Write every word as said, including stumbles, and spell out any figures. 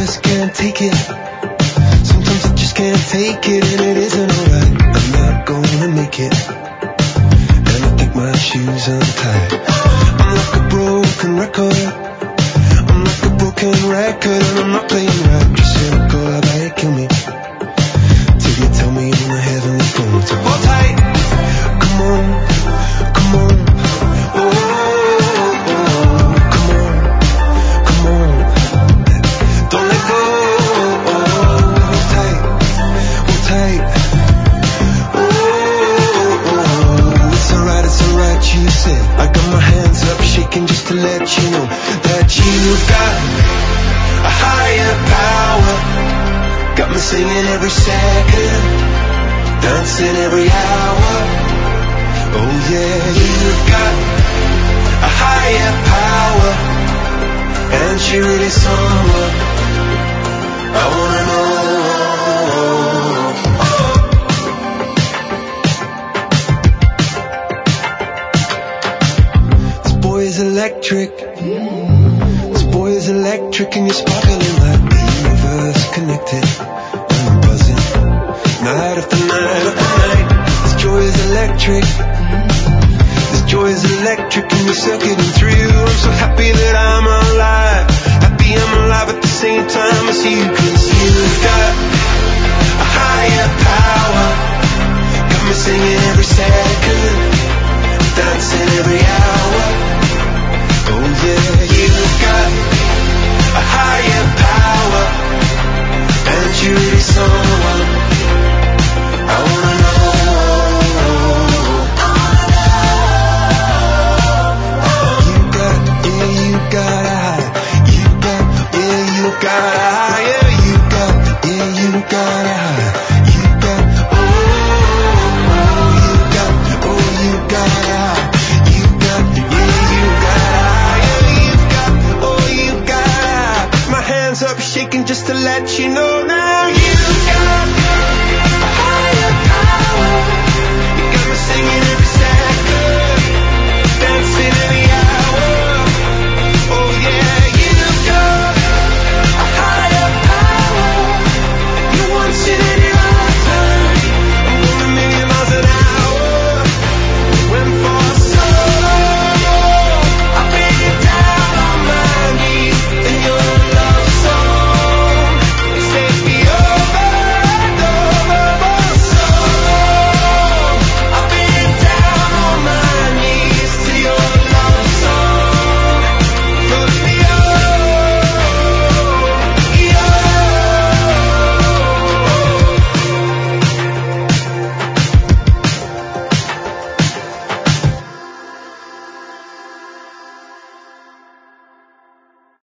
just can't take it. Sometimes I just can't take it, and it isn't alright. I'm not gonna make it, and I think my shoes untied. I'm like a broken record. I'm like a broken record, and I'm not playing right. Just cynical, I bet it kill me till you tell me on the heavenly phone to hold tight. Come on, come on. Oh, oh, oh, come on, come on. Don't let go. Oh, hold tight, hold tight. Oh, oh, it's alright, it's alright, you said. I got my hands up shaking just to let you know that you've got a higher power. Got me singing every second, dancing every hour. Oh yeah, you've got a higher power, and she really someone I wanna know. This boy is electric. This boy is electric, and you're sparkling like the universe connected. And I'm buzzing night after night after night. This joy is electric. This joy is electric, and you're circuiting through. I'm so happy that I'm alive. Happy I'm alive at the same time as you, 'cause you've got a higher power. Got me singing every second, dancing every hour. Oh yeah, you've got a higher power, and you're really someone I wanna know. You got, yeah, you got a high. You got, yeah, you got a higher. You got, yeah, you got a high. You got, oh, oh, you got, oh, you got a high. You got, yeah, you got a higher. You got, oh, you got a high. My hands up shaking just to let you know now. You got a higher power. You got me singing